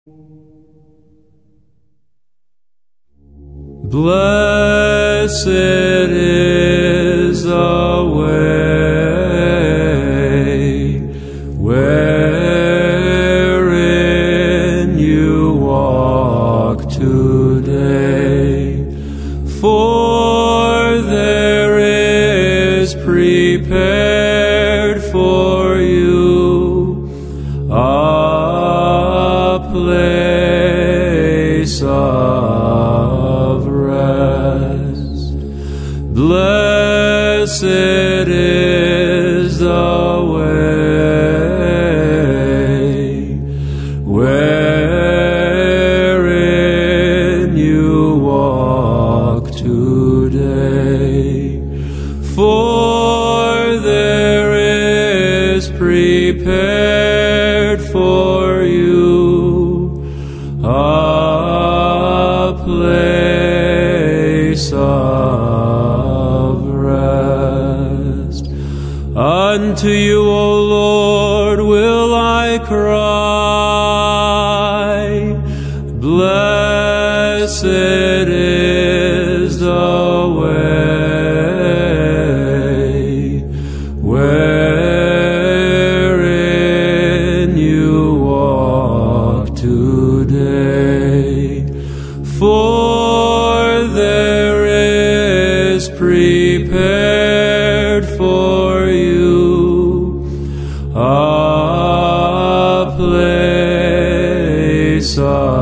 Blessed is the way wherein you walk today, for there is prepared for you a place of rest. Blessed is the way wherein you walk today, for there is prepared for you a place of rest. Unto you, O Lord, will I cry. Blessed is the way wherein you walk today, for there is prepared for you a place of